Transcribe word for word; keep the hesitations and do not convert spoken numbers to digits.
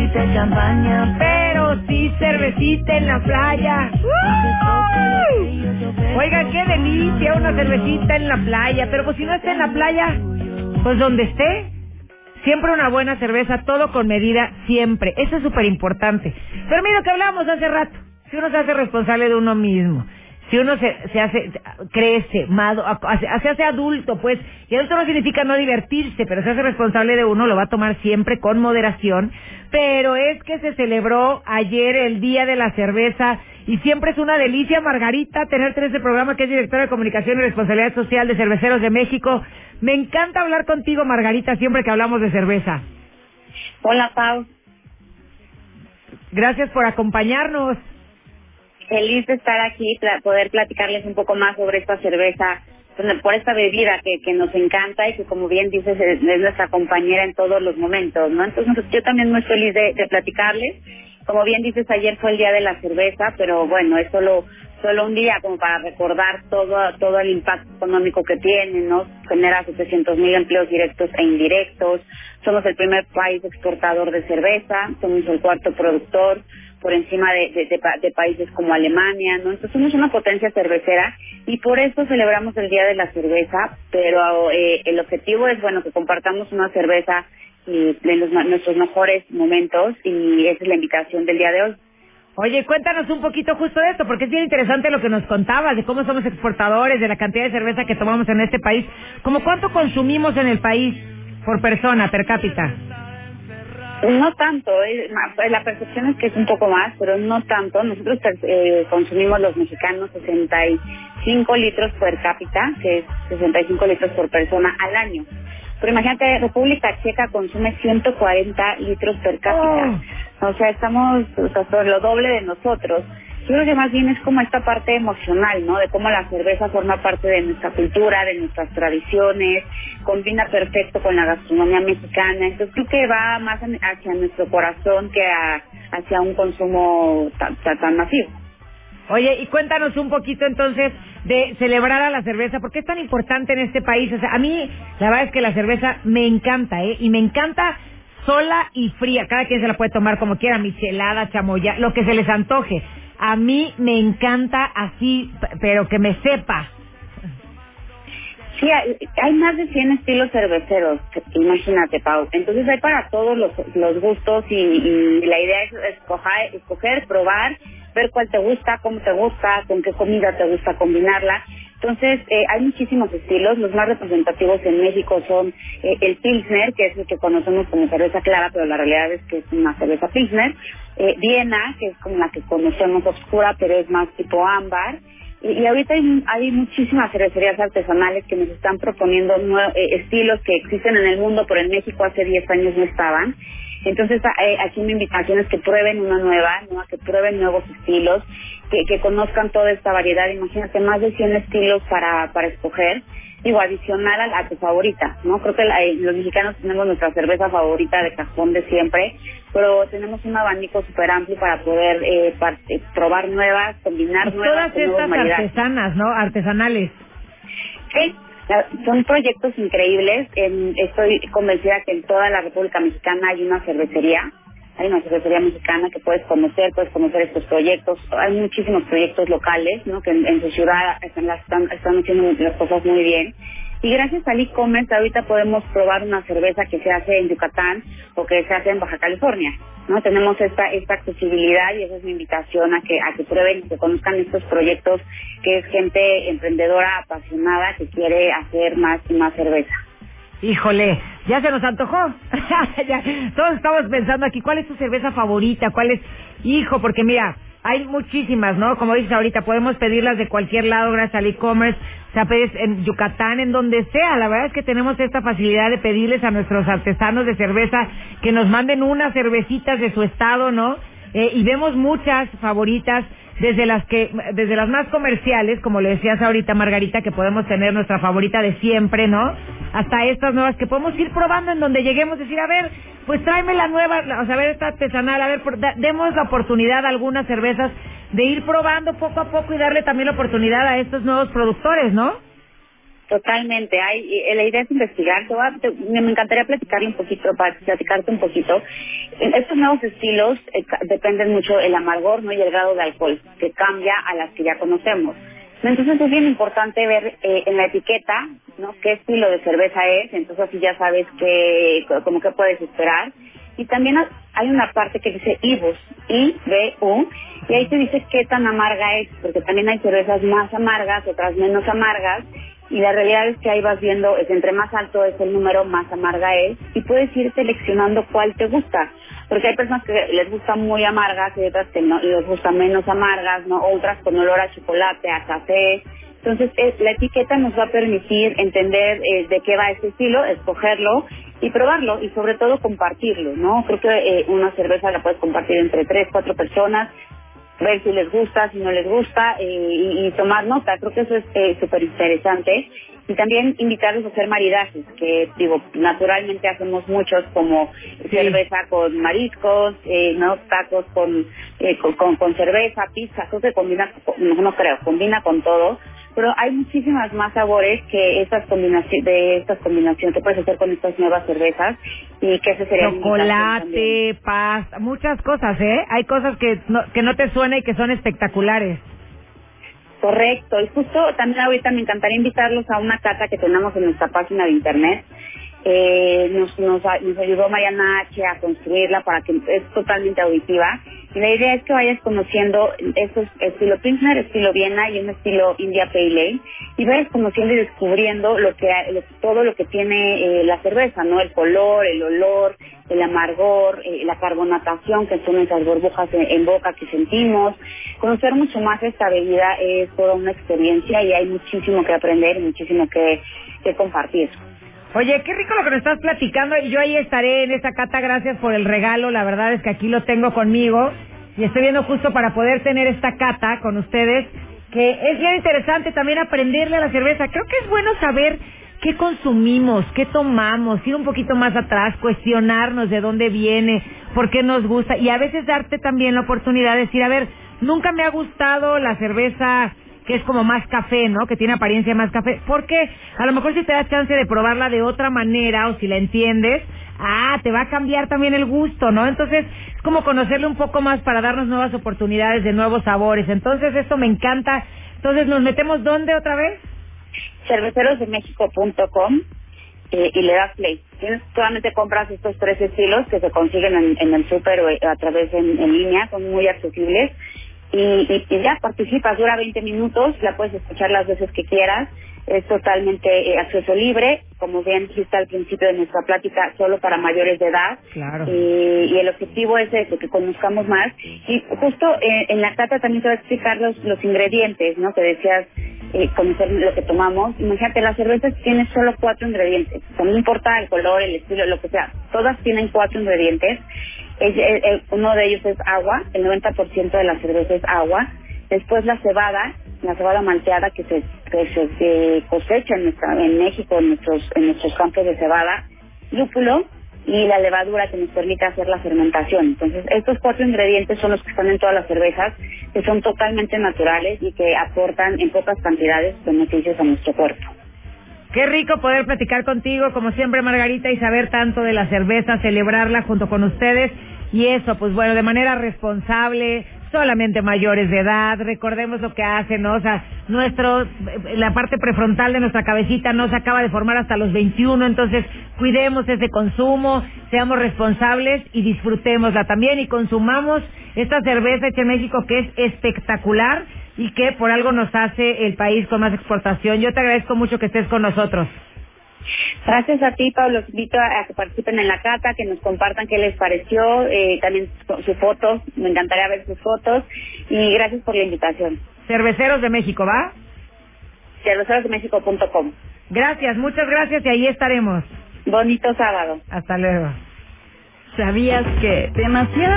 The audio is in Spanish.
existe champaña, pero sí cervecita en la playa. ¡Uy! Oiga, qué delicia una cervecita en la playa, pero pues si no está en la playa, pues donde esté, siempre una buena cerveza, todo con medida, siempre. Eso es súper importante. Pero mira lo que hablábamos hace rato, si uno se hace responsable de uno mismo, si uno se, se hace, crece, mado, se hace adulto, pues, y adulto no significa no divertirse, pero se hace responsable de uno, lo va a tomar siempre con moderación. Pero es que se celebró ayer el Día de la Cerveza, y siempre es una delicia, Margarita, tenerte en este programa, que es directora de Comunicación y Responsabilidad Social de Cerveceros de México. Me encanta hablar contigo, Margarita, siempre que hablamos de cerveza. Hola, Pau. Gracias por acompañarnos. Feliz de estar aquí, pla- poder platicarles un poco más sobre esta cerveza, por esta bebida que, que nos encanta y que, como bien dices, es, es nuestra compañera en todos los momentos, ¿no? Entonces, yo también muy feliz de, de platicarles. Como bien dices, ayer fue el Día de la Cerveza, pero bueno, es solo solo un día como para recordar todo todo el impacto económico que tiene, ¿no? Genera setecientos mil empleos directos e indirectos. Somos el primer país exportador de cerveza, somos el cuarto productor, por encima de, de, de, pa- de países como Alemania, ¿no? Entonces somos una potencia cervecera y por eso celebramos el Día de la Cerveza, pero eh, el objetivo es, bueno, que compartamos una cerveza y de los, nuestros mejores momentos, y esa es la invitación del día de hoy. Oye, cuéntanos un poquito justo de esto, porque es bien interesante lo que nos contabas, de cómo somos exportadores, de la cantidad de cerveza que tomamos en este país. ¿Cómo cuánto consumimos en el país por persona, per cápita? No tanto, eh, ma- la percepción es que es un poco más, pero no tanto. Nosotros eh, consumimos los mexicanos sesenta y cinco litros per cápita, que es sesenta y cinco litros por persona al año. Pero imagínate, República Checa consume ciento cuarenta litros per cápita. Oh. O sea, estamos, o sea, por lo doble de nosotros. Yo creo que más bien es como esta parte emocional, ¿no? De cómo la cerveza forma parte de nuestra cultura, de nuestras tradiciones, combina perfecto con la gastronomía mexicana. Entonces creo que va más hacia nuestro corazón que a, hacia un consumo tan, tan, tan masivo. Oye, y cuéntanos un poquito entonces de celebrar a la cerveza, ¿por qué es tan importante en este país? O sea, a mí la verdad es que la cerveza me encanta, ¿eh? Y me encanta sola y fría, cada quien se la puede tomar como quiera, michelada, chamoya, lo que se les antoje. A mí me encanta así, p- pero que me sepa. Sí, hay, hay más de cien estilos cerveceros, imagínate, Pau. Entonces hay para todos los, los gustos y, y la idea es escoger, escoger, probar, ver cuál te gusta, cómo te gusta, con qué comida te gusta combinarla. Entonces eh, hay muchísimos estilos. Los más representativos en México son eh, el Pilsner, que es el que conocemos como cerveza clara, pero la realidad es que es una cerveza Pilsner. Eh, Viena, que es como la que conocemos oscura, pero es más tipo ámbar. Y, y ahorita hay, hay muchísimas cervecerías artesanales que nos están proponiendo nue- eh, estilos que existen en el mundo, pero en México hace diez años no estaban. Entonces a- eh, aquí mi invitación es que prueben una nueva, ¿no? Que prueben nuevos estilos, que, que conozcan toda esta variedad. Imagínate, más de cien estilos para, para escoger. Digo, adicional a, a tu favorita, ¿no? Creo que la, eh, los mexicanos tenemos nuestra cerveza favorita de cajón de siempre, pero tenemos un abanico súper amplio para poder eh, par- eh, probar nuevas, combinar Pues nuevas todas con nuevos estas maridajes. artesanas, ¿no? Artesanales. Sí, la- son proyectos increíbles. En- estoy convencida que en toda la República Mexicana hay una cervecería, hay una cervecería mexicana que puedes conocer, puedes conocer estos proyectos. Hay muchísimos proyectos locales, ¿no? Que en, en su ciudad están, las- están, están haciendo las cosas muy bien. Y gracias al e-commerce ahorita podemos probar una cerveza que se hace en Yucatán o que se hace en Baja California, ¿no? Tenemos esta esta accesibilidad y esa es mi invitación a que a que prueben y que conozcan estos proyectos, que es gente emprendedora, apasionada, que quiere hacer más y más cerveza. Híjole, ya se nos antojó. Ya, todos estamos pensando aquí, ¿cuál es tu cerveza favorita? ¿Cuál es? Hijo, porque mira, hay muchísimas, ¿no? Como dices ahorita, podemos pedirlas de cualquier lado gracias al e-commerce. O sea, pedir en Yucatán, en donde sea. La verdad es que tenemos esta facilidad de pedirles a nuestros artesanos de cerveza que nos manden unas cervecitas de su estado, ¿no? Eh, y vemos muchas favoritas, desde las que, desde las más comerciales, como le decías ahorita, Margarita, que podemos tener nuestra favorita de siempre, ¿no? Hasta estas nuevas que podemos ir probando en donde lleguemos, decir, a ver, pues tráeme la nueva, o sea, a ver esta artesanal, a ver, por, da, demos la oportunidad a algunas cervezas de ir probando poco a poco y darle también la oportunidad a estos nuevos productores, ¿no? Totalmente, hay, eh, la idea es investigar. Te voy a- te- me me encantaría platicarle un poquito, para platicarte un poquito. Eh, Estos nuevos estilos eh, ca- dependen mucho del amargor, ¿no? Y el grado de alcohol, que cambia a las que ya conocemos. Entonces es bien importante ver eh, en la etiqueta, ¿no? Qué estilo de cerveza es, entonces así ya sabes qué, como que puedes esperar. Y también ha- hay una parte que dice I B U, I B U, y ahí te dice qué tan amarga es, porque también hay cervezas más amargas, otras menos amargas, y la realidad es que ahí vas viendo, es entre más alto es el número, más amarga es, y puedes ir seleccionando cuál te gusta, porque hay personas que les gusta muy amargas y otras que no, les gustan menos amargas, ¿no? Otras con olor a chocolate, a café. Entonces, eh, la etiqueta nos va a permitir entender eh, de qué va este estilo, escogerlo y probarlo, y sobre todo compartirlo, ¿no? Creo que eh, una cerveza la puedes compartir entre tres, cuatro personas, ver si les gusta, si no les gusta, eh, y, y tomar nota. Creo que eso es eh, súper interesante. Y también invitarlos a hacer maridajes, que digo, naturalmente hacemos muchos, como Sí. cerveza con mariscos, eh, no tacos con, eh, con, con, con cerveza, pizza. Creo que combina, no, no creo, combina con todo. Pero hay muchísimas más sabores que estas combinaciones, de estas combinaciones que puedes hacer con estas nuevas cervezas, y que esa sería la invitación también. Chocolate, pasta, muchas cosas, ¿eh? Hay cosas que no, que no te suena y que son espectaculares. Correcto, y justo también ahorita me encantaría invitarlos a una cata que tenemos en nuestra página de internet. Eh, nos, nos, a- nos ayudó Mariana H. a construirla para que es totalmente auditiva. Y la idea es que vayas conociendo estos estilo Pilsner, estilo Viena y un estilo India Pale Ale, y vayas conociendo y descubriendo lo que ha- lo- todo lo que tiene eh, la cerveza, ¿no? El color, el olor, el amargor, eh, la carbonatación, que son esas burbujas en, en boca que sentimos. Conocer mucho más esta bebida es toda una experiencia, y hay muchísimo que aprender y muchísimo que, que compartir. Oye, qué rico lo que nos estás platicando, y yo ahí estaré en esta cata. Gracias por el regalo, la verdad es que aquí lo tengo conmigo y estoy viendo justo para poder tener esta cata con ustedes, que es bien interesante también aprenderle a la cerveza. Creo que es bueno saber qué consumimos, qué tomamos, ir un poquito más atrás, cuestionarnos de dónde viene, por qué nos gusta, y a veces darte también la oportunidad de decir, a ver, nunca me ha gustado la cerveza que es como más café, ¿no? Que tiene apariencia más café. Porque a lo mejor si te das chance de probarla de otra manera, o si la entiendes, ah, te va a cambiar también el gusto, ¿no? Entonces, es como conocerle un poco más para darnos nuevas oportunidades de nuevos sabores. Entonces, esto me encanta. Entonces, ¿nos metemos dónde otra vez? cerveceros de méxico punto com, eh, y le das play. Tienes, solamente compras estos tres estilos que se consiguen en, en el súper o eh, a través en, en línea, son muy accesibles. Y, y, y ya participas, dura veinte minutos, la puedes escuchar las veces que quieras, es totalmente eh, acceso libre, como bien dijiste al principio de nuestra plática, solo para mayores de edad. Claro. Eh, y el objetivo es ese, que conozcamos más. Y justo eh, en la cata también te voy a explicar los, los ingredientes, ¿no? Que decías, eh, conocer lo que tomamos. Imagínate, las cervezas tienen solo cuatro ingredientes, o sea, no importa el color, el estilo, lo que sea, todas tienen cuatro ingredientes. Es- el- el- uno de ellos es agua, el noventa por ciento de la cerveza es agua. Después la cebada, la cebada malteada que se, que se, se cosecha en, nuestra, en México, en nuestros, en nuestros campos de cebada, lúpulo y la levadura que nos permite hacer la fermentación. Entonces, estos cuatro ingredientes son los que están en todas las cervezas, que son totalmente naturales y que aportan en pocas cantidades beneficios a nuestro cuerpo. Qué rico poder platicar contigo, como siempre, Margarita, y saber tanto de la cerveza, celebrarla junto con ustedes. Y eso, pues bueno, de manera responsable, solamente mayores de edad. Recordemos lo que hacen, ¿no? O sea, nuestro, la parte prefrontal de nuestra cabecita no se acaba de formar hasta los veintiuno, entonces cuidemos ese consumo, seamos responsables y disfrutémosla también, y consumamos esta cerveza hecha en México, que es espectacular y que por algo nos hace el país con más exportación. Yo te agradezco mucho que estés con nosotros. Gracias a ti, Pablo. Los invito a, a que participen en la cata, que nos compartan qué les pareció, eh, también su- sus fotos. Me encantaría ver sus fotos. Y gracias por la invitación. Cerveceros de México, ¿va? cerveceros de méxico punto com. Gracias, muchas gracias, y ahí estaremos. Bonito sábado. Hasta luego. ¿Sabías que demasiada